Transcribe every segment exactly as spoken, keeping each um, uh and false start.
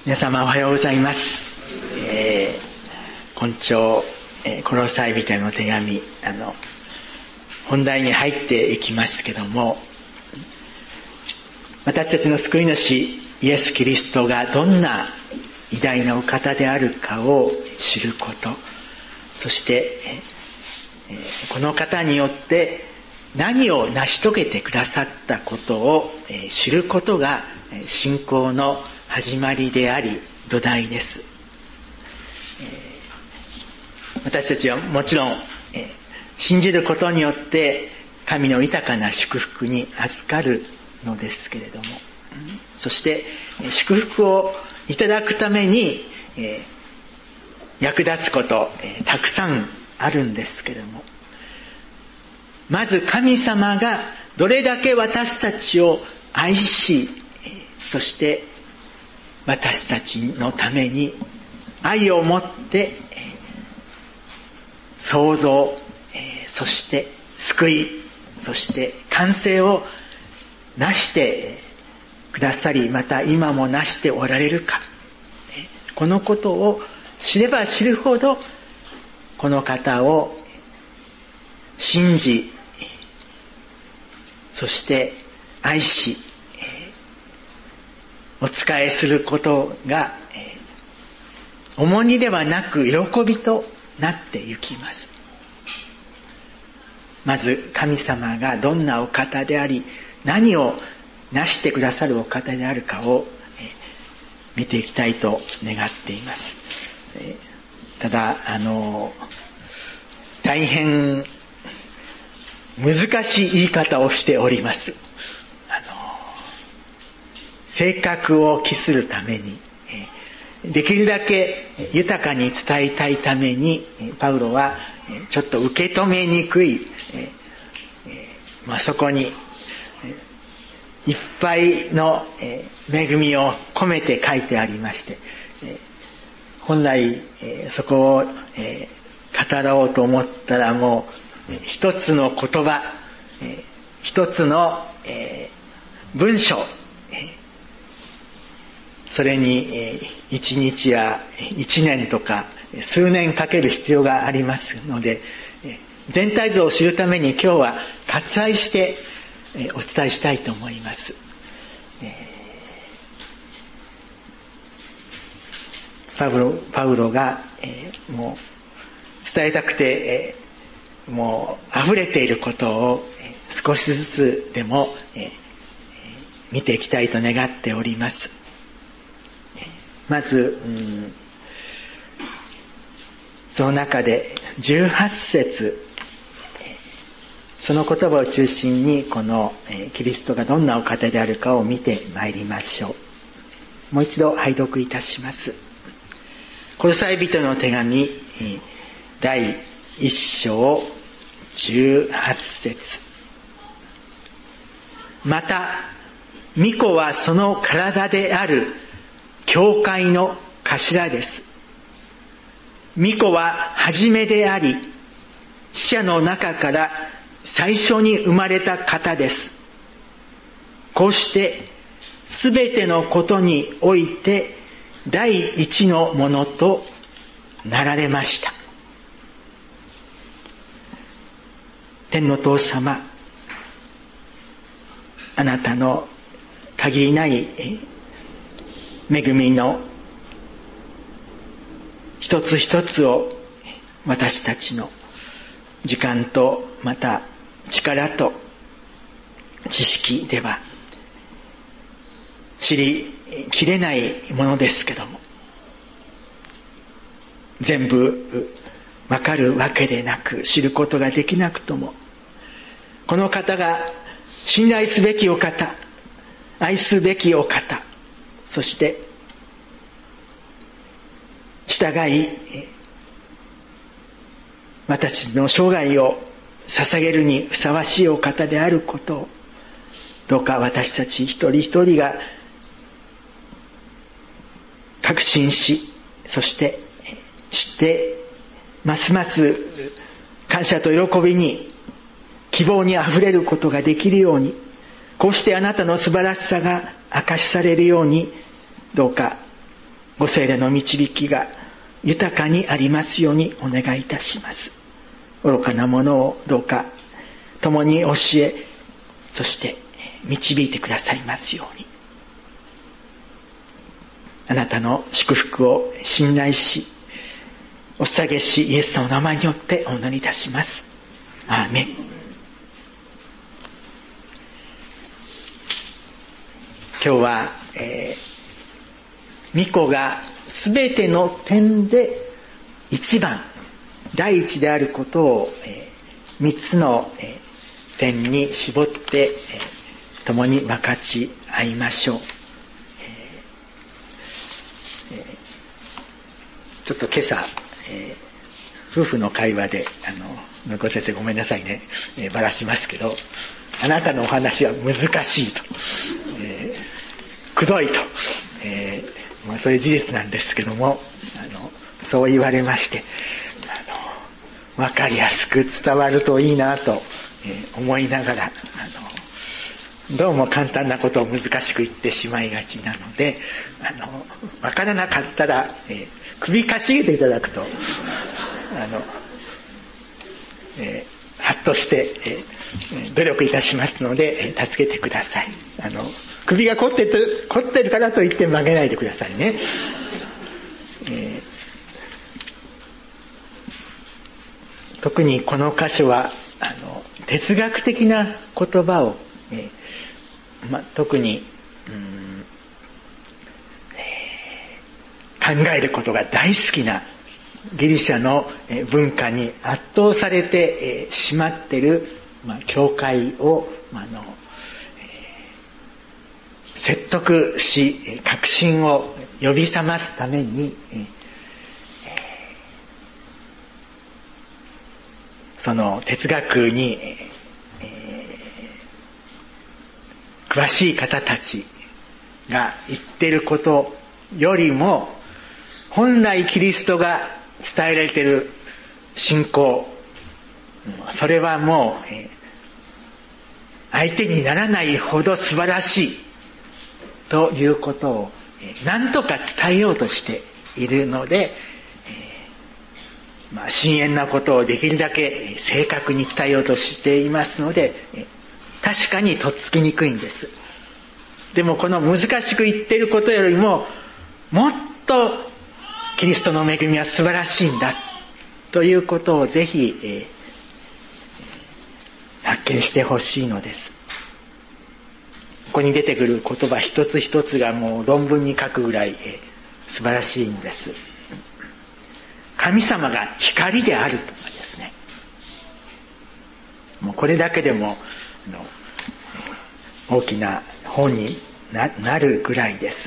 皆様おはようございます。えー、今朝、えー、コロサイ人への手紙、あの、本題に入っていきますけども、私たちの救い主イエス・キリストがどんな偉大なお方であるかを知ること、そして、えー、この方によって何を成し遂げてくださったことを知ることが信仰の始まりであり土台です。私たちはもちろん信じることによって神の豊かな祝福に預かるのですけれども、そして祝福をいただくために役立つことたくさんあるんですけれども、まず神様がどれだけ私たちを愛し、そして私たちのために愛を持って創造、そして救い、そして完成をなしてくださり、また今もなしておられるか、このことを知れば知るほどこの方を信じ、そして愛し、お仕えすることが重荷ではなく喜びとなってゆきます。まず神様がどんなお方であり、何をなしてくださるお方であるかを見ていきたいと願っています。ただあの大変難しい言い方をしております。性格を期するために、できるだけ豊かに伝えたいために、パウロはちょっと受け止めにくい、まあ、そこにいっぱいの恵みを込めて書いてありまして、本来そこを語ろうと思ったらもう一つの言葉、一つの文章、それに一日や一年とか数年かける必要がありますので、全体像を知るために今日は割愛してお伝えしたいと思います。パウロ、パウロがもう伝えたくてもう溢れていることを少しずつでも見ていきたいと願っております。まず、うん、その中でじゅうはち節、その言葉を中心にこのキリストがどんなお方であるかを見てまいりましょう。もう一度拝読いたします。コロサイ人の手紙だいいっ章じゅうはち節。また御子はその体である教会の頭です。御子は初めであり、死者の中から最初に生まれた方です。こうしてすべてのことにおいて第一のものとなられました。天の父様、あなたの限りない恵みの一つ一つを私たちの時間とまた力と知識では知りきれないものですけども、全部わかるわけでなく、知ることができなくとも、この方が信頼すべきお方、愛すべきお方、そして従い私の生涯を捧げるにふさわしいお方であることを、どうか私たち一人一人が確信し、そして知ってますます感謝と喜びに希望にあふれることができるように、こうしてあなたの素晴らしさが明かしされるように、どうかご聖霊の導きが豊かにありますようにお願いいたします。愚かなものをどうか共に教え、そして導いてくださいますように。あなたの祝福を信頼し、お捧げし、イエスの名前によってお祈りいたします。アーメン。今日は、えー、御子がすべての点で一番、第一であることを、えー、三つの、えー、点に絞って、えー、共に分かち合いましょう。えーえー、ちょっと今朝、えー、夫婦の会話で、あの、のこ先生ごめんなさいね、えー、ばらしますけど、あなたのお話は難しいと。えーくどいと、えー、まあそれ事実なんですけども、あのそう言われまして、あのわかりやすく伝わるといいなと、えー、思いながら、あのどうも簡単なことを難しく言ってしまいがちなので、あのわからなかったら、えー、首かしげていただくと、あの、えー、はっとして、えー、努力いたしますので、えー、助けてください。あの首が凝ってる、凝ってるからといって曲げないでくださいね。えー、特にこの箇所は、あの、哲学的な言葉を、えーま、特に、うんえー、考えることが大好きなギリシャの文化に圧倒されて、えー、しまっている、まあ、教会を、まあ、あの、説得し、確信を呼び覚ますために、その哲学に詳しい方たちが言っていることよりも、本来キリストが伝えられている信仰、それはもう相手にならないほど素晴らしいということを何とか伝えようとしているので、えーまあ、深遠なことをできるだけ正確に伝えようとしていますので、確かにとっつきにくいんです。でもこの難しく言っていることよりも、もっとキリストの恵みは素晴らしいんだということをぜひ、えー、発見してほしいのです。ここに出てくる言葉一つ一つがもう論文に書くぐらい、えー、素晴らしいんです。神様が光であるとかですね。もうこれだけでもあの、えー、大きな本に な, なるぐらいです。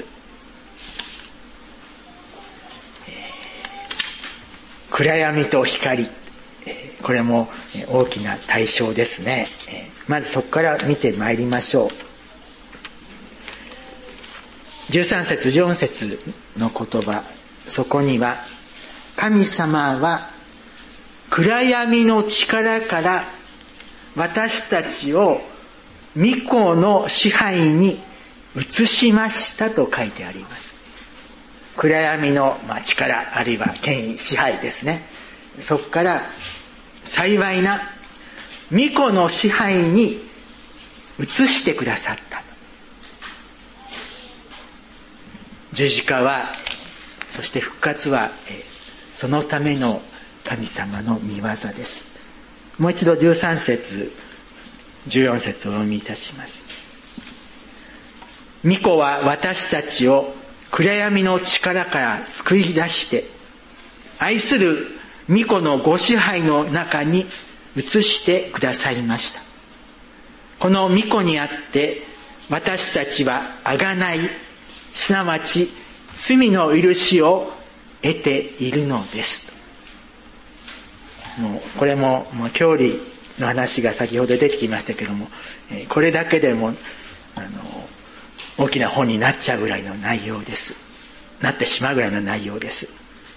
えー、暗闇と光、えー、これも大きな対象ですね。えー、まずそこから見てまいりましょう。じゅうさん節、じゅうよん節の言葉、そこには、神様は暗闇の力から私たちを御子の支配に移しましたと書いてあります。暗闇の力、あるいは権威、支配ですね。そこから幸いな御子の支配に移してくださった。十字架は、そして復活は、そのための神様の御業です。もう一度じゅうさん節、じゅうよん節をお読みいたします。御子は私たちを暗闇の力から救い出して、愛する御子のご支配の中に移してくださいました。この御子にあって私たちは贖い、すなわち罪の許しを得ているのです。もうこれも、もう教理の話が先ほど出てきましたけども、これだけでもあの大きな本になっちゃうぐらいの内容です。なってしまうぐらいの内容です。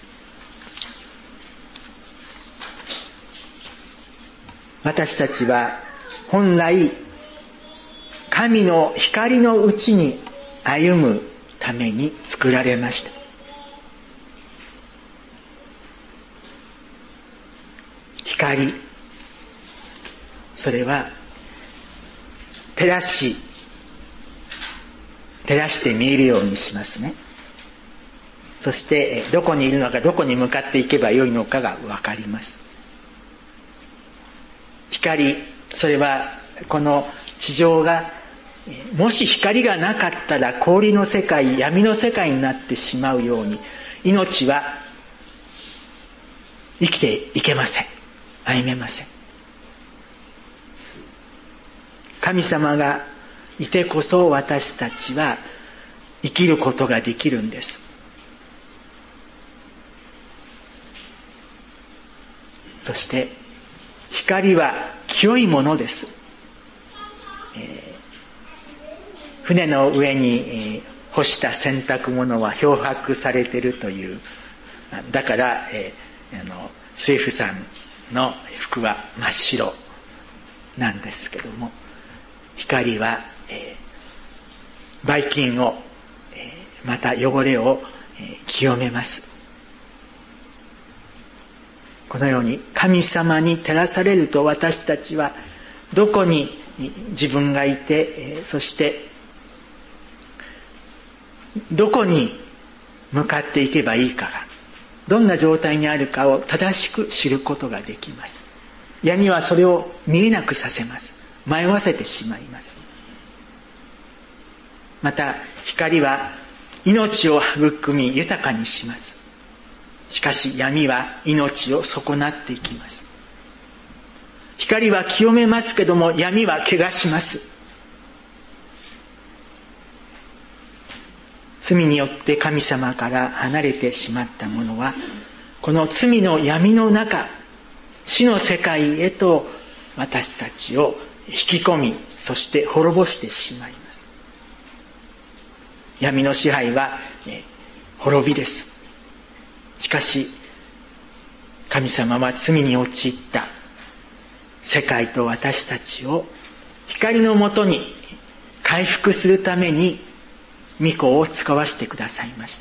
私たちは本来神の光のうちに歩むために作られました。 光、それは照らし照らして見えるようにしますね。そしてどこにいるのか、どこに向かっていけばよいのかがわかります。光、それはこの地上がもし光がなかったら氷の世界、闇の世界になってしまうように、命は生きていけません。歩めません。神様がいてこそ私たちは生きることができるんです。そして光は清いものです。えー、船の上に、えー、干した洗濯物は漂白されているという、だから、えー、あの政府さんの服は真っ白なんですけども、光は、えー、ばい菌を、えー、また汚れを、えー、清めます。このように神様に照らされると、私たちはどこに自分がいて、そしてどこに向かっていけばいいかが、どんな状態にあるかを正しく知ることができます。闇はそれを見えなくさせます。迷わせてしまいます。また光は命を育み豊かにします。しかし闇は命を損なっていきます。光は清めますけども、闇は汚します。罪によって神様から離れてしまった者は、この罪の闇の中、死の世界へと私たちを引き込み、そして滅ぼしてしまいます。闇の支配は、ね、滅びです。しかし神様は罪に陥った世界と私たちを光のもとに回復するために御子を使わしてくださいました。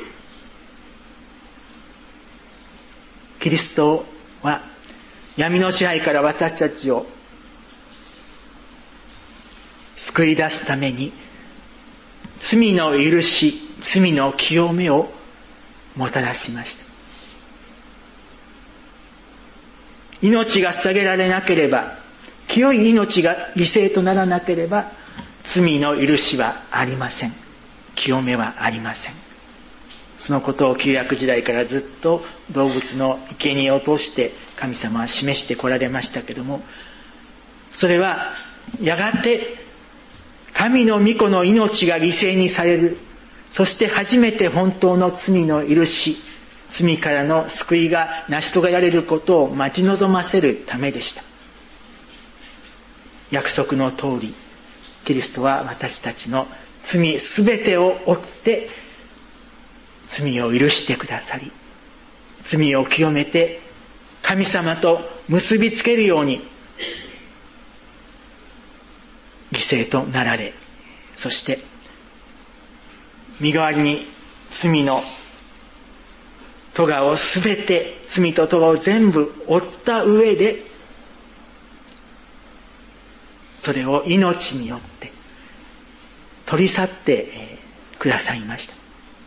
キリストは闇の支配から私たちを救い出すために、罪の許し、罪の清めをもたらしました。命が捧げられなければ、清い命が犠牲とならなければ、罪の許しはありません。清めはありません。そのことを旧約時代からずっと動物の生贄を通して神様は示してこられましたけども、それはやがて神の御子の命が犠牲にされる、そして初めて本当の罪の許し、罪からの救いが成し遂げられることを待ち望ませるためでした。約束の通り、キリストは私たちの罪すべてを負って罪を許してくださり、罪を清めて神様と結びつけるように犠牲となられ、そして身代わりに罪の咎をすべて、罪と咎を全部負った上で、それを命によって取り去ってくださいました。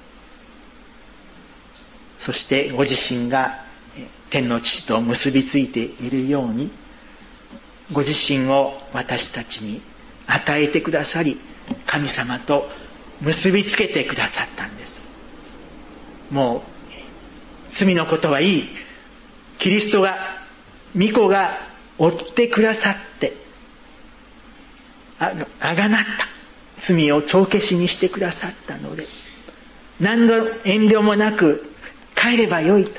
そしてご自身が天の父と結びついているように、ご自身を私たちに与えてくださり、神様と結びつけてくださったんです。もう罪のことはいい。キリストが、御子が追ってくださって、あ、あがなった。罪を帳消しにしてくださったので、何の遠慮もなく帰ればよいと。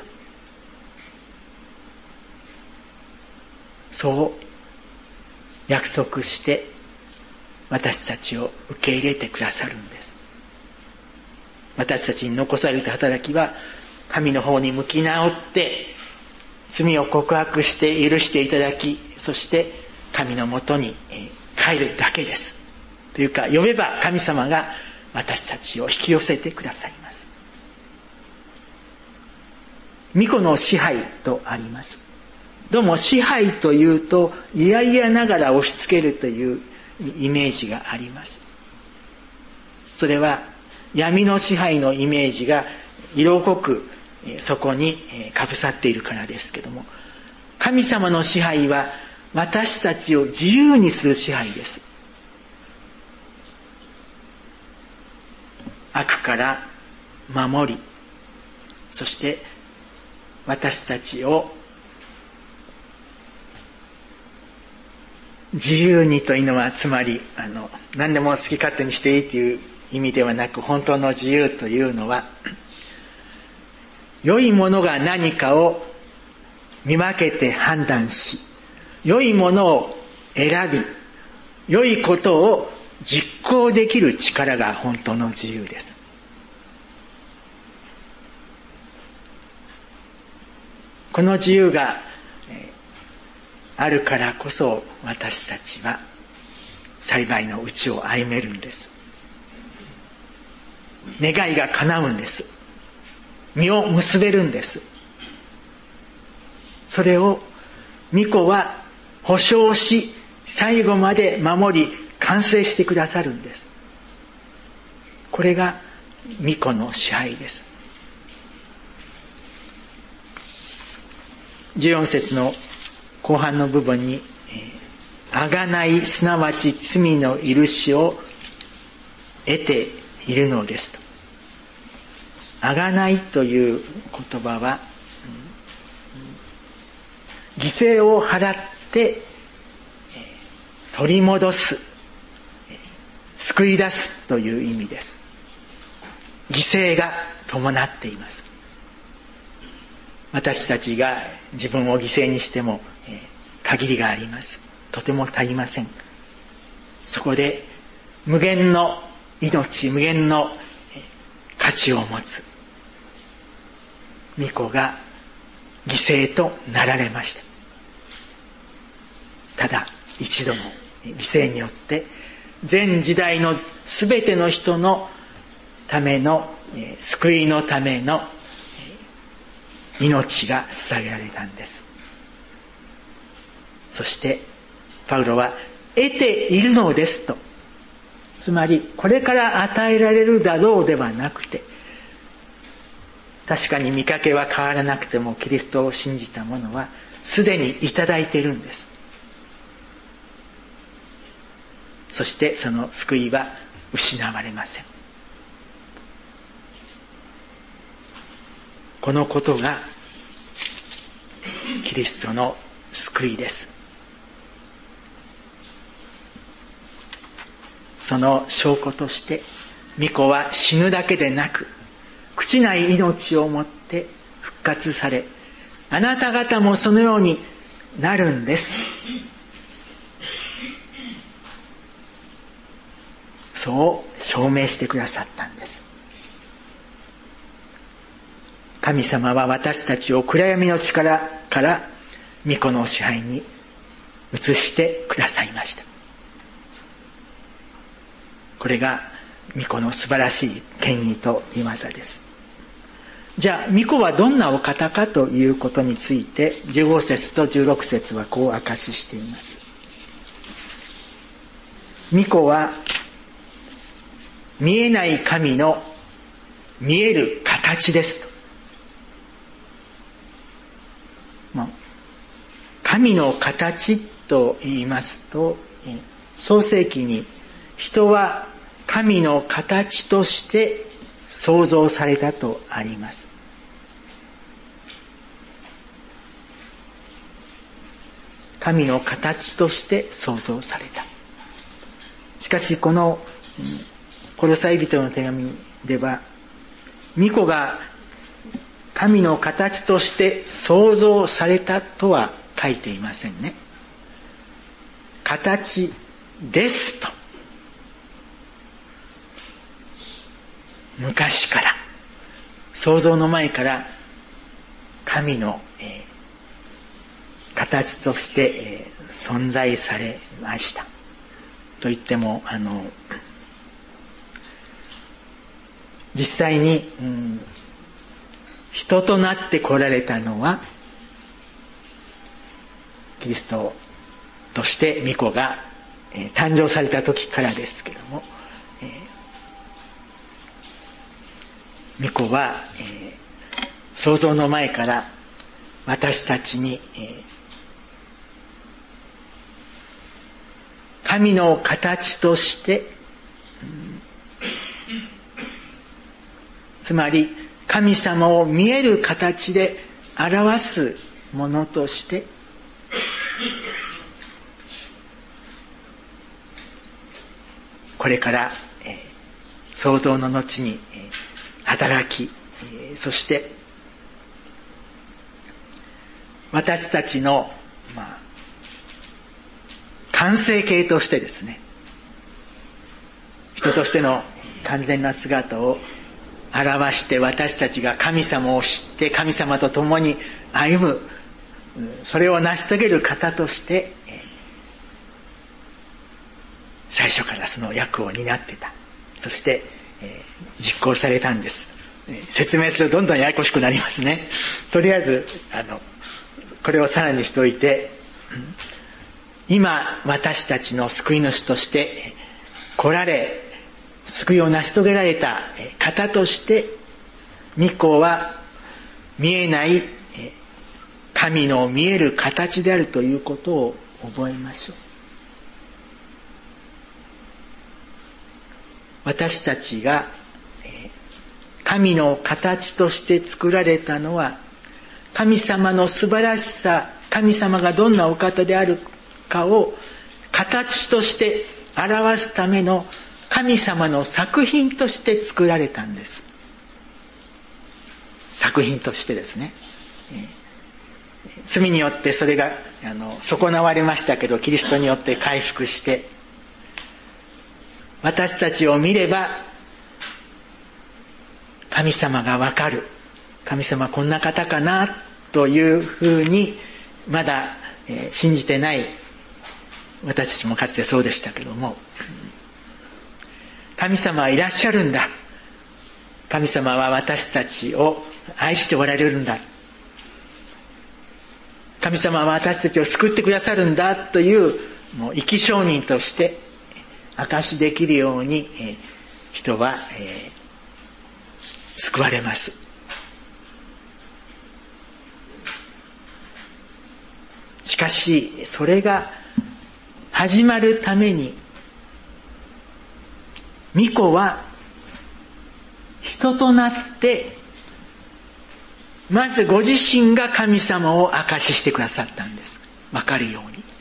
そう約束して私たちを受け入れてくださるんです。私たちに残された働きは、神の方に向き直って罪を告白して許していただき、そして神のもとに帰るだけです。というか、呼べば神様が私たちを引き寄せてくださいます。御子の支配とあります。 どうも支配というと嫌々ながら押し付けるというイメージがあります。それは闇の支配のイメージが色濃くそこにかぶさっているからですけども、神様の支配は私たちを自由にする支配です。悪から守り、そして私たちを自由にというのは、つまりあの何でも好き勝手にしていいという意味ではなく、本当の自由というのは、良いものが何かを見分けて判断し、良いものを選び、良いことを実行できる力が本当の自由です。この自由があるからこそ、私たちは幸いのうちを歩めるんです。願いが叶うんです。実を結べるんです。それを御子は保証し、最後まで守り完成してくださるんです。これが御子の支配です。じゅうよん節の後半の部分に、あがない、すなわち罪の許しを得ているのですと。あがないという言葉は、犠牲を払って取り戻す、救い出すという意味です。犠牲が伴っています。私たちが自分を犠牲にしても、えー、限りがあります。とても足りません。そこで無限の命、無限の、えー、価値を持つ御子が犠牲となられました。ただ一度の犠牲によって全時代のすべての人のための、えー、救いのための命が捧げられたんです。そしてパウロは得ているのですと、つまりこれから与えられるだろうではなくて、確かに見かけは変わらなくてもキリストを信じた者はすでにいただいているんです。そしてその救いは失われません。このことがキリストの救いです。その証拠として御子は死ぬだけでなく朽ちない命をもって復活され、あなた方もそのようになるんです。そう証明してくださったんです。神様は私たちを暗闇の力から御子の支配に移してくださいました。これが御子の素晴らしい権威と御業です。じゃあ御子はどんなお方かということについてじゅうご節とじゅうろく節はこう明かししています。御子は見えない神の見える形ですと。神の形と言いますと、創世記に人は神の形として創造されたとあります。神の形として創造された。しかしこのコロサイ人の手紙では、御子が神の形として創造されたとは書いていませんね。形ですと。昔から、創造の前から神の、えー、形として、えー、存在されました。と言っても、あの、実際に、うん、人となって来られたのは、 キリストとして御子が、えー、誕生された時からですけども、えー、御子は、えー、創造の前から私たちに、えー、神の形として、うん、つまり神様を見える形で表すものとしてこれから、えー、創造の後に、えー、働き、えー、そして私たちの、まあ、完成形としてですね、人としての完全な姿を表して私たちが神様を知って神様と共に歩む、それを成し遂げる方として最初からその役を担ってた。そして実行されたんです。説明するとどんどんややこしくなりますね。とりあえずあのこれをさらにしておいて、今私たちの救い主として来られ救いを成し遂げられた方として御子は見えない神の見える形であるということを覚えましょう。私たちが神の形として作られたのは神様の素晴らしさ、神様がどんなお方であるかを形として表すための神様の作品として作られたんです。作品としてですね。罪によってそれがあの損なわれましたけど、キリストによって回復して、私たちを見れば神様がわかる。神様こんな方かなというふうにまだ、えー、信じてない私たちもかつてそうでしたけども、神様はいらっしゃるんだ。神様は私たちを愛しておられるんだ。神様は私たちを救ってくださるんだというもう生き証人として証しできるように、えー、人は、えー、救われます。しかしそれが始まるために御子は人となってまずご自身が神様を証ししてくださったんです。わかるように。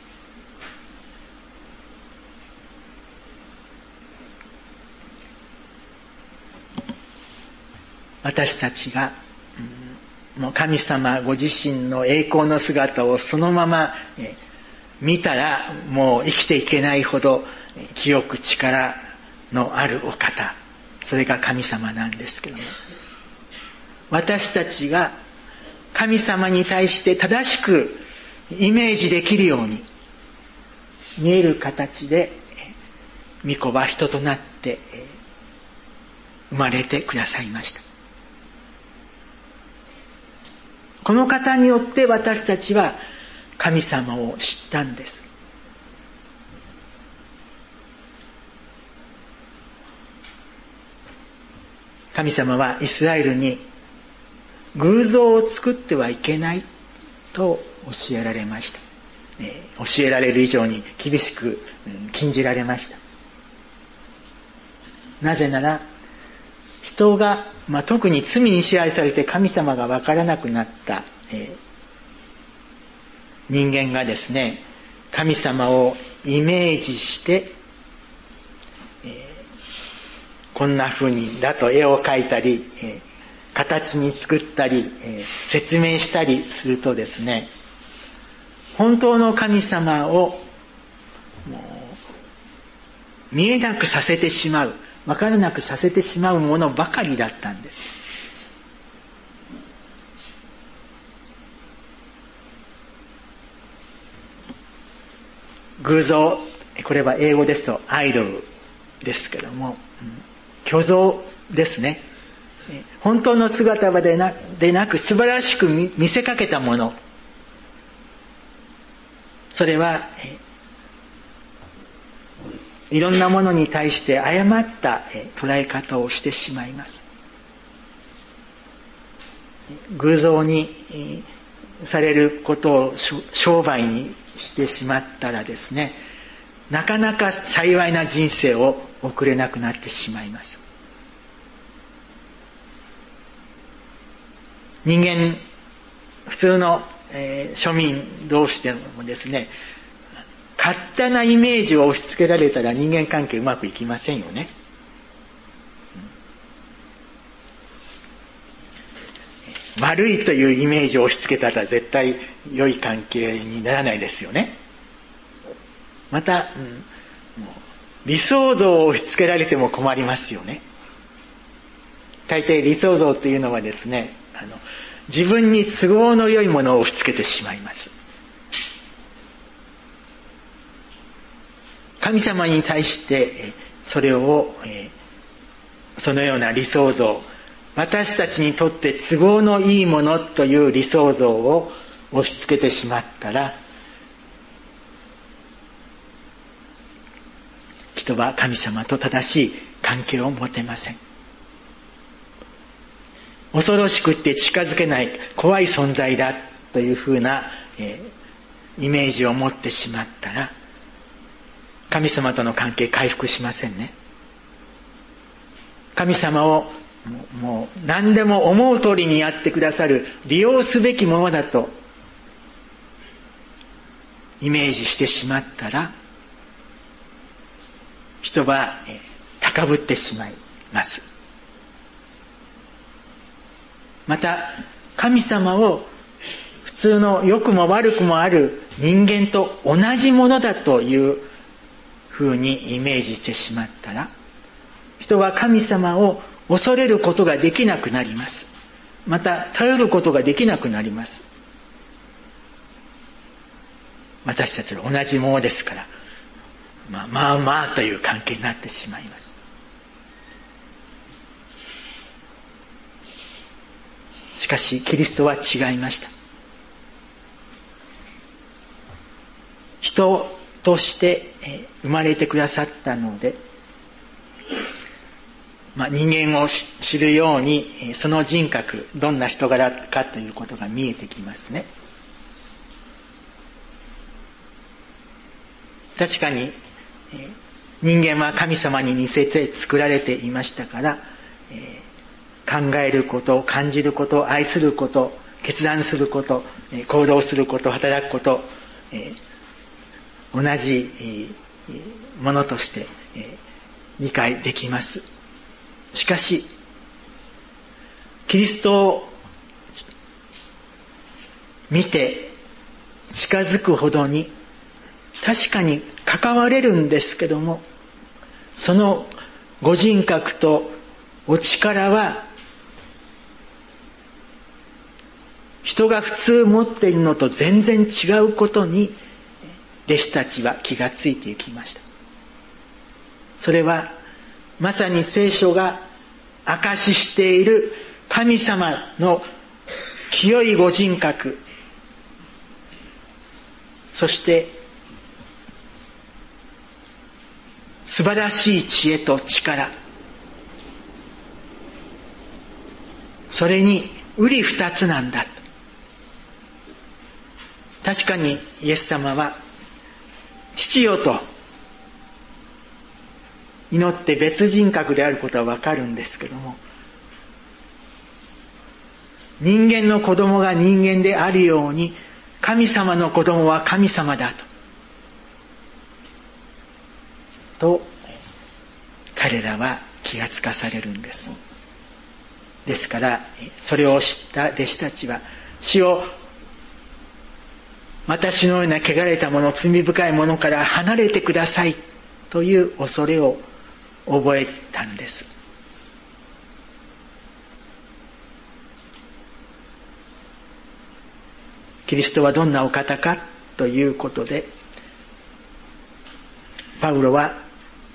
私たちが、うん、もう神様ご自身の栄光の姿をそのまま、え見たらもう生きていけないほど記憶力のあるお方、それが神様なんですけども、私たちが神様に対して正しくイメージできるように見える形で御子は人となって生まれてくださいました。この方によって私たちは神様を知ったんです。神様はイスラエルに偶像を作ってはいけないと教えられました。えー、教えられる以上に厳しく、うん、禁じられました。なぜなら人が、まあ、特に罪に支配されて神様が分からなくなった、えー、人間がですね、神様をイメージして、えー、こんな風にだと絵を描いたり、えー、形に作ったり、えー、説明したりするとですね、本当の神様をもう見えなくさせてしまう、分からなくさせてしまうものばかりだったんです。偶像、これは英語ですとアイドルですけども、虚像ですね。本当の姿でな、でなく素晴らしく 見, 見せかけたもの。 それは、いろんなものに対して誤った捉え方をしてしまいます。偶像にされることを商売にしてしまったらですね、なかなか幸いな人生を送れなくなってしまいます。人間、普通の、えー、庶民同士でもですね、勝手なイメージを押し付けられたら人間関係うまくいきませんよね。悪いというイメージを押し付けたら絶対良い関係にならないですよね。また、うん、もう理想像を押し付けられても困りますよね。大抵理想像っていうのはですね、あの自分に都合の良いものを押し付けてしまいます。神様に対してそれを、えー、そのような理想像、私たちにとって都合のいいものという理想像を押し付けてしまったら、人は神様と正しい関係を持てません。恐ろしくって近づけない怖い存在だというふうな、えー、イメージを持ってしまったら、神様との関係回復しませんね。神様をもう何でも思う通りにやってくださる利用すべきものだとイメージしてしまったら、人は高ぶってしまいます。また神様を普通の良くも悪くもある人間と同じものだというふうにイメージしてしまったら、人は神様を恐れることができなくなります。また頼ることができなくなります。私たちは同じものですから、まあまあまあという関係になってしまいます。しかしキリストは違いました。人として生まれてくださったので、まあ、人間を知るようにその人格、どんな人柄かということが見えてきますね。確かに人間は神様に似せて作られていましたから、考えること、感じること、愛すること、決断すること、行動すること、働くこと、同じものとして理解できます。しかし、キリストを見て近づくほどに確かに関われるんですけども、そのご人格とお力は人が普通持っているのと全然違うことに弟子たちは気がついていきました。それはまさに聖書が証ししている神様の清いご人格、そして素晴らしい知恵と力、それに瓜二つなんだ。確かにイエス様は父よと祈って別人格であることはわかるんですけども、人間の子供が人間であるように神様の子供は神様だとと彼らは気がつかされるんです。ですからそれを知った弟子たちは、主を私のような汚れたもの、罪深いものから離れてくださいという恐れを覚えたんです。キリストはどんなお方かということで、パウロは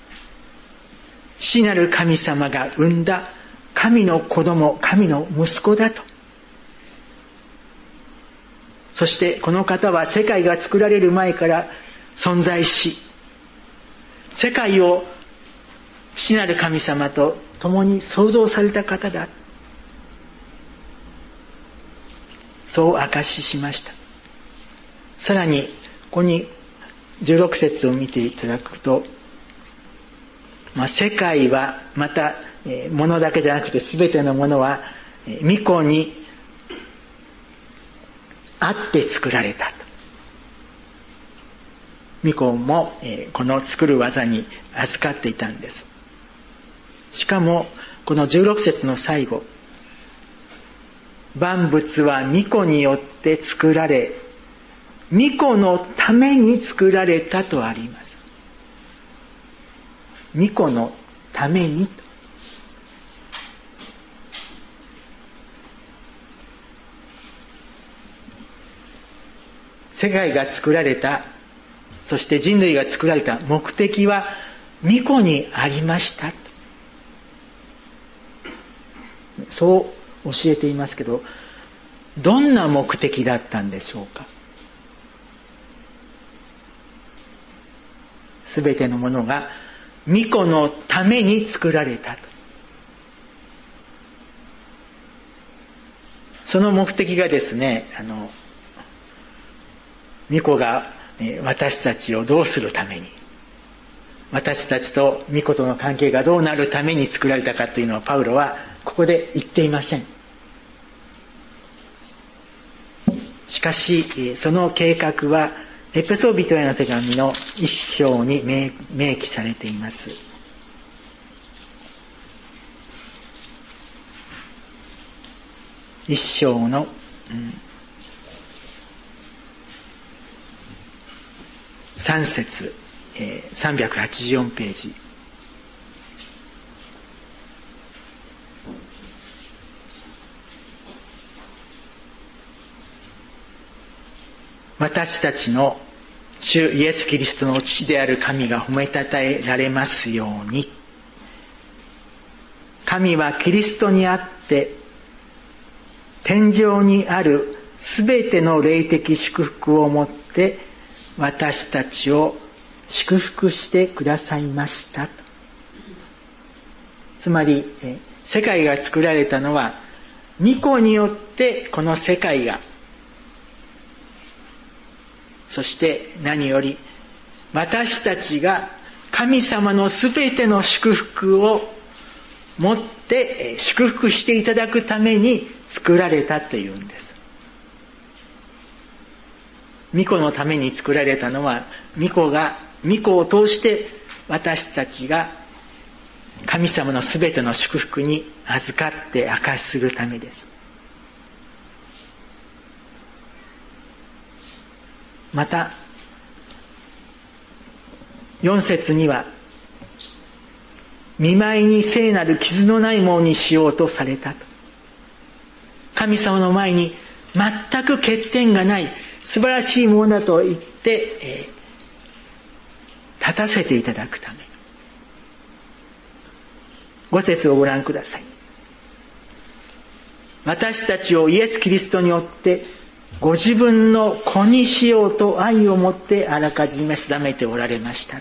父なる神様が生んだ神の子供、神の息子だと、 そしてこの方は世界が作られる前から存在し、世界を父なる神様と共に創造された方だ。そう証ししました。さらに、ここにじゅうろく節を見ていただくと、まあ、世界はまた、えー、物だけじゃなくて全てのものは、えー、御子にあって作られたと。御子も、えー、この作る技に預かっていたんです。しかもこのじゅうろく節の最後、万物は御子によって作られ、御子のために作られたとあります。御子のためにと。世界が作られた、そして人類が作られた目的は御子にありました。そう教えていますけど、どんな目的だったんでしょうか。すべてのものが御子のために作られたと。その目的がですね、あの御子が私たちをどうするために、私たちと御子との関係がどうなるために作られたかというのはパウロはここで言っていません。しかしその計画はエペソビトへの手紙の一章に明記されています。一章の、うん、さん節、えー、さんびゃくはちじゅうよんページ。私たちの主イエス・キリストの父である神が褒めたたえられますように。神はキリストにあって天上にあるすべての霊的祝福をもって私たちを祝福してくださいましたと。つまり世界が作られたのは御子によってこの世界が、そして何より私たちが神様のすべての祝福を持って祝福していただくために作られたというんです。御子のために作られたのは、御子が御子を通して私たちが神様のすべての祝福に預かって証しするためです。またよん節には、見舞いに聖なる傷のないものにしようとされたと。神様の前に全く欠点がない素晴らしいものだと言って、えー、立たせていただくため。ご節をご覧ください。私たちをイエス・キリストによってご自分の子にしようと愛を持ってあらかじめ定めておられました。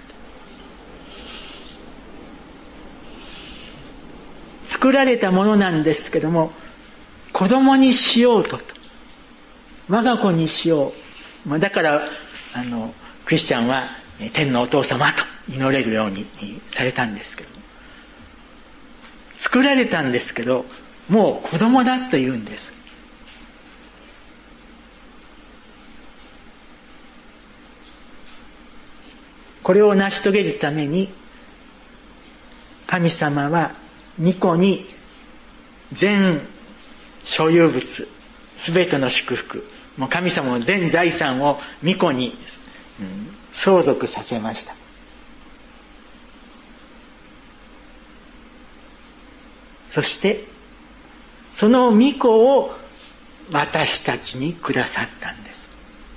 作られたものなんですけども、子供にしようとと、我が子にしよう。まあ、だからあのクリスチャンは天のお父様と祈れるようにされたんですけども、作られたんですけど、もう子供だと言うんです。これを成し遂げるために、神様は御子に全所有物、すべての祝福、もう神様の全財産を御子に、うん、相続させました。そしてその御子を私たちにくださったんです。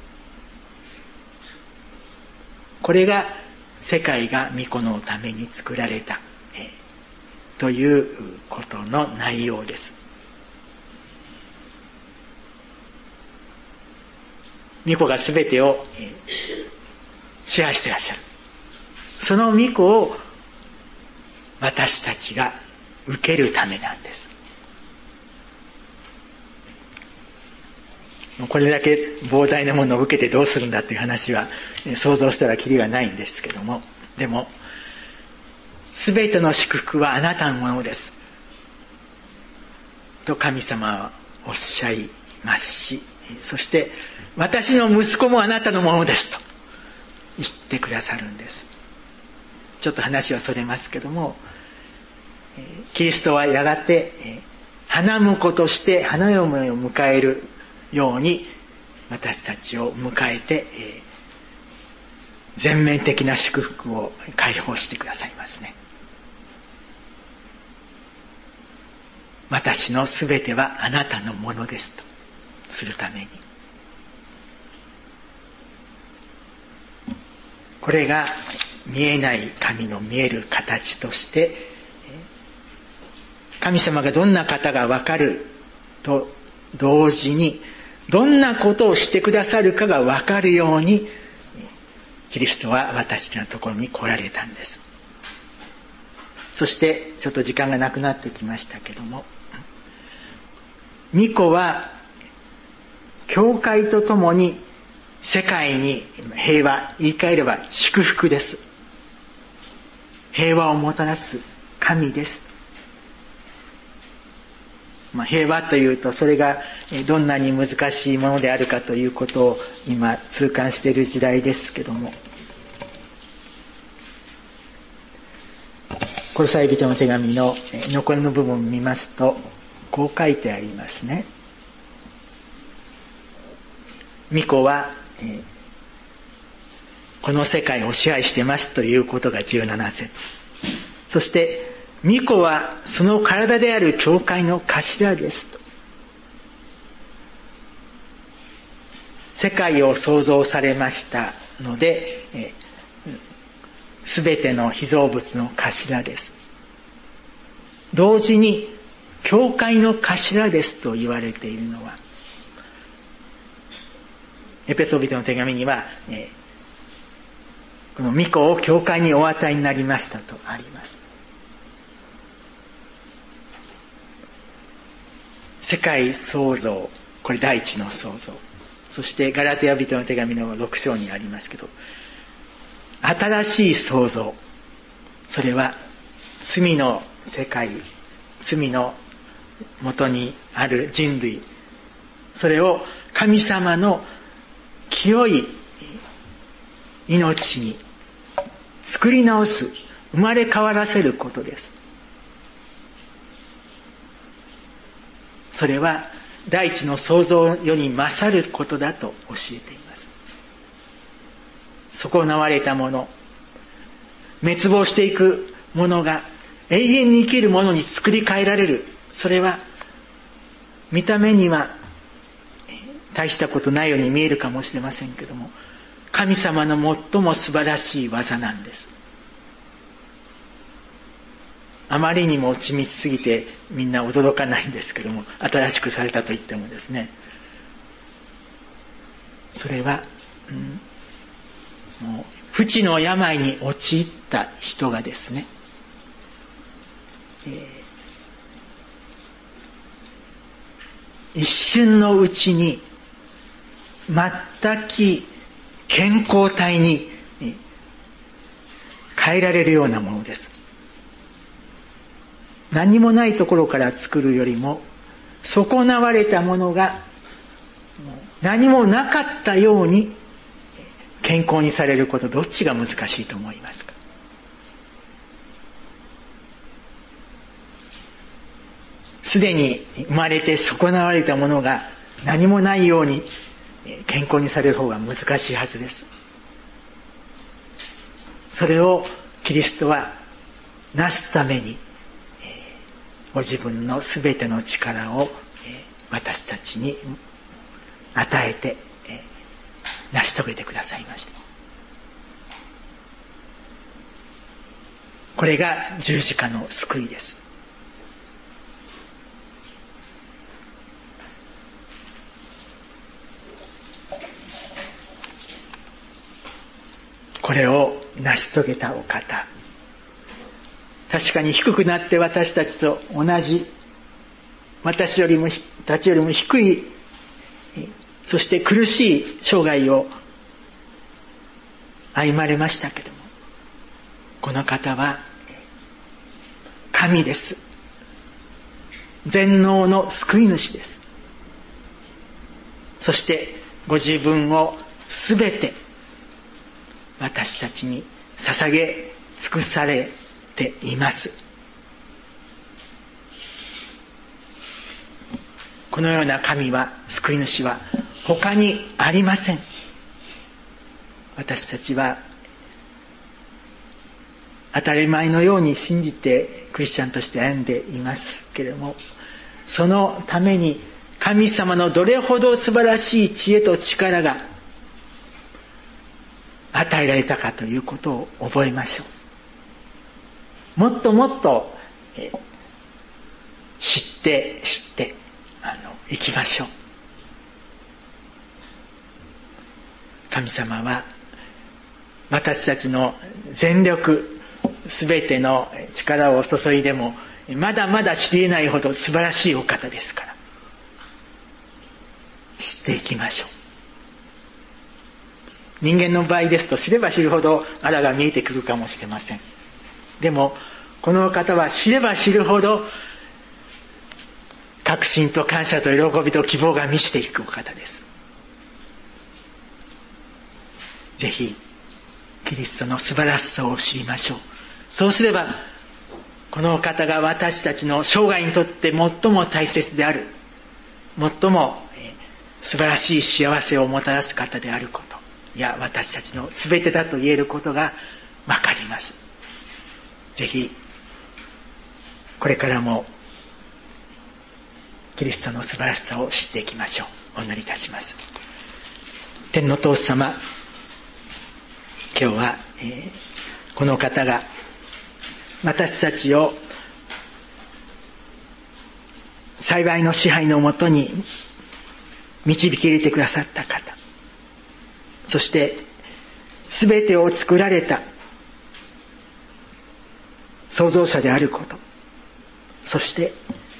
これが世界が御子のために作られた、えー、ということの内容です。 御子がすべてを支配していらっしゃる。その御子を私たちが受けるためなんです。これだけ膨大なものを受けてどうするんだっていう話は想像したらキリがないんですけども、でもすべての祝福はあなたのものですと神様はおっしゃいますし、そして私の息子もあなたのものですと言ってくださるんです。ちょっと話はそれますけども、キリストはやがて花婿として花嫁を迎えるように私たちを迎えて全面的な祝福を解放してくださいますね。私のすべてはあなたのものですとするために、これが見えない神の見える形として、神様がどんな方がわかると同時に、どんなことをしてくださるかがわかるように、キリストは私のところに来られたんです。そしてちょっと時間がなくなってきましたけども、御子は教会とともに世界に平和、言い換えれば祝福です。平和をもたらす神です。まあ、平和というとそれがどんなに難しいものであるかということを今痛感している時代ですけども、コロサイ人の手紙の残りの部分を見ますとこう書いてありますね。御子は、えー、この世界を支配してますということがじゅうなな節。そして御子はその体である教会の頭ですと。世界を創造されましたので、すべての被造物の頭です。同時に教会の頭ですと言われているのは、エペソビトの手紙には、えー、この御子を教会にお与えになりましたとあります。世界創造、これ第一の創造。そしてガラテヤ人の手紙のろく章にありますけど、新しい創造。それは罪の世界、罪の元にある人類。それを神様の清い命に作り直す、生まれ変わらせることです。それは第一の創造より勝ることだと教えています。損なわれたもの、滅亡していくものが永遠に生きるものに作り変えられる。それは見た目には大したことないように見えるかもしれませんけども、神様の最も素晴らしい技なんです。あまりにも緻密すぎてみんな驚かないんですけども、新しくされたと言ってもですね、それは、うん、もう不治の病に陥った人がですね、えー、一瞬のうちに全く健康体に変えられるようなものです。何もないところから作るよりも、損なわれたものが何もなかったように健康にされること、どっちが難しいと思いますか？すでに生まれて損なわれたものが何もないように健康にされる方が難しいはずです。それをキリストはなすために、ご自分のすべての力を私たちに与えて成し遂げてくださいました。これが十字架の救いです。 これを成し遂げたお方。確かに低くなって私たちと同じ、私よりも、たちよりも低い、そして苦しい生涯を歩まれましたけども、この方は神です。全能の救い主です。そしてご自分をすべて私たちに捧げ尽くされています。このような神は、救い主は他にありません。私たちは当たり前のように信じてクリスチャンとして歩んでいますけれども、そのために神様のどれほど素晴らしい知恵と力が与えられたかということを覚えましょう。もっともっと、えー、知って知ってあの生きましょう。神様は私たちの全力、すべての力を注いでもまだまだ知り得ないほど素晴らしいお方ですから、知っていきましょう。人間の場合ですと、知れば知るほどあらが見えてくるかもしれません。でもこの方は知れば知るほど確信と感謝と喜びと希望が満ちていくお方です。ぜひキリストの素晴らしさを知りましょう。そうすればこの方が私たちの生涯にとって最も大切である、最も素晴らしい幸せをもたらす方であること、いや私たちの全てだと言えることがわかります。ぜひこれからもキリストの素晴らしさを知っていきましょう。お祈りいたします。天の父様、今日は、えー、この方が私たちを幸いの支配のもとに導き入れてくださった方、そして全てを作られた創造者であること、そして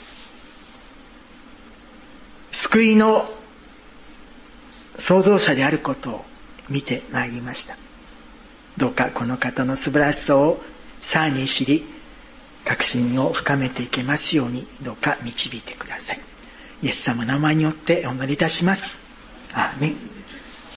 救いの創造者であることを見てまいりました。どうかこの方の素晴らしさをさらに知り、確信を深めていけますように、どうか導いてください。イエス様の名前によってお祈りいたします。アーメン。